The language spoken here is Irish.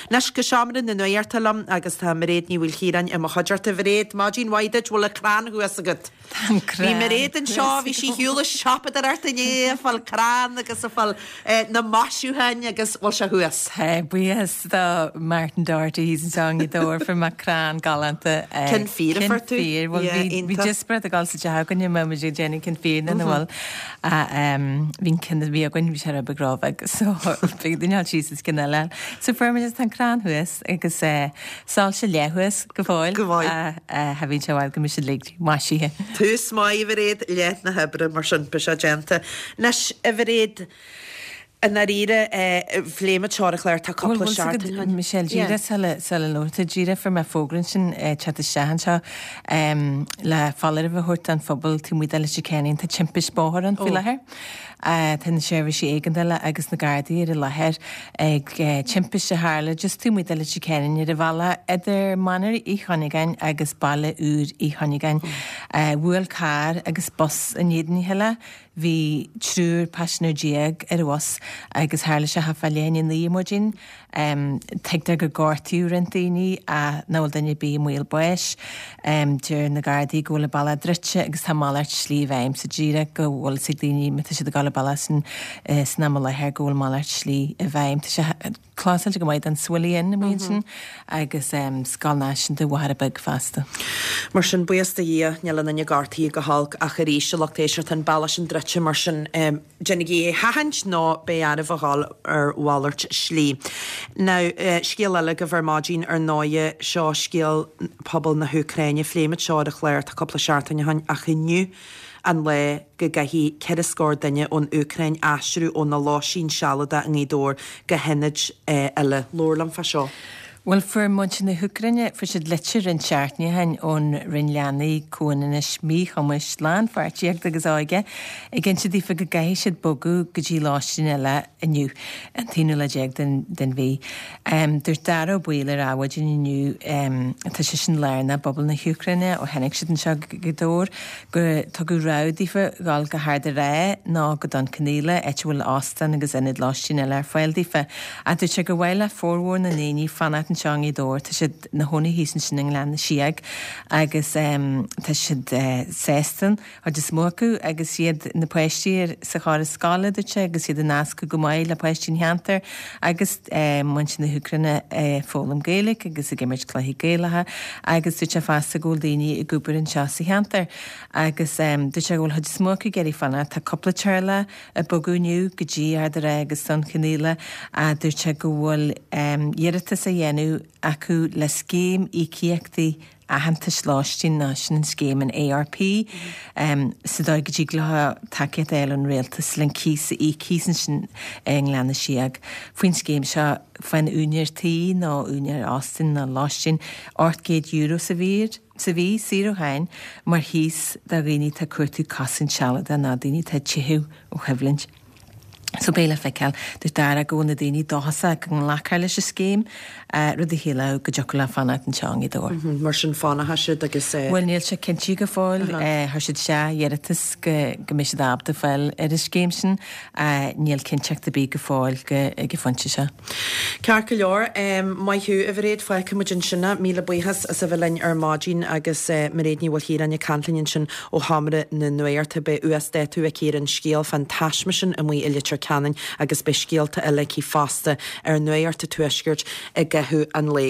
Nes go seaamran na nuirtalam agus tá réad ní bhfuil chiaran a chadeart a bhréad Máidín Waidid bhfuil a crán thuas agad. Bhí mar réad an seo bhí sí hiúla siapa ar artané fal crán agus a fal na masisiúhain agus bhil se thuas. Buías do Martin Doherty hís an song I dóir for ma crán galanta. Cyn fír a fartú? Bhí just brad a gáil sa dehagan i mama Jenny cyn fír na bhil a bhín cynna bhí a gwain bhí se a begrábag so bhí dúneáil síos cynna le. So fuirma just an crán thuas agus sáil se lehuas go fáil a bhín se bhil go mi se leigh maisíthe. Tús mai I bhréad leith na hebre mar sin pe se genta. Nes a bhréad yn ar ire fléma teorach leir tá coppla seartain. Michelle, gira sala lorta gira for me fógrin sin chat a sehan seo le fallar a bh an fphobal tí muid eile sicanin tá timpis bóthar an fi lethir. Tá séir sí éigendile agus na gardaí ar a lethir ag timpis se hála just tí muid eile sicanin ar a bhela idir manar I chonigain agus bailla úr I chonigain. Bhuail car agus bus an iadní heile hí trúr passionar ar was agus hála se hafaléin in the imojin teagtar go gártiú an daoine a náil daine bí muil buis dúr na gardaí ggóla balla drite agus tá máirt slí bhaim sa ddíra go bhfuil sa daoine me si gála balla san am lethir ggóil máirt slí a bhaim tá se clásil go maid an swilíon na mésin agus scalnáisisin de bhhar a bag fasta. Mar sin buasta dhé neala na gartaí go hálg a choríise lechtéisiart an balla sin drite mar sin Jenny hahaint nó bé ar a bhá ar bhálairt slí. Now, scéal eile go bhar Máidín ar náide seo scéal pobl na Húcraine fléime seo a chléir tá coppla seartain a chiniu an le go gaithí cead scór daine ón Úcrain aisriú ón na láisín sealada an édóir go henid eile lórlam fa seo. Well, for much in the Húcraine, for should lecture in chartni hen on Rinlani, Conan, Shmi, Homish, Land, for Chiak the Gazoiga, against the Difa Gaishid Bogu, Gaji Loshinella, and you, and Tinula Jeg than we. There's Daro Wheeler, I would you knew, Tashishan Lerna, Bubble in the Húcraine, or Henrik Shidden Shag Gador, go Togu Rowdy for Galga Hardere, no Godon Canela, Etchwell Austin, and Gazenid Loshinella, File Difa, at the Chagawela, forewarn and any fanat seangaí dóir tá siad na hóna hísan sin England na siag agus tá siad séstan ar de smócu agus siad na poistíir sa cháir scála dúte agus siad a nasca go maiid le poistín heantar agus man sin na Húcraine fólam Gaelic agus a gimirt chluí Gaelatha agus dúte fásta gúil daoine I gúbar an seasa heantar agus dúte gúil chuid smócu geirí fanna tá coppla teirla a bogúniu go dtí ar de ré agus san Canéla a dúte go bhfuil dhéiritas a dhéanú acu le scéim I ciachtaí a hananta sláistín náisian scéim an ARP sa dá go dtí glutha takead eile an réaltas len císa I císan sin England na siag. Fuoin scéim seo fan úniartaí nó úniar Austin na láistín €8 sa bhí síú hain mar hís da rií tá cuairtú casan sealada na daoine tá títhú ó Heflint. So béle feiceil dúir dar a gcóna daoine dáhasa go an lechair leis a scéim rud a héile go deocha le fanna an teangaí dóir. Mar sin fána haisiid agus Bhfuil níl se cinntíí go fáil thuisiid se dhéiritas go mis dábta fáil ar a scéim sin níl cinteachta bí go fáil go fonte se. Cear go leor maithú a bhréad feice muidin sinna míle buchas a sa bhlein ar Máidín agus maréadní bhil híar an canlainn sin ó hamra na nuirta be USD tú a céir an scéal fantasma sin a mí ilitir canan agus be scéalta eile cí fásta ar nuirta tuisgurt a gethú an lé.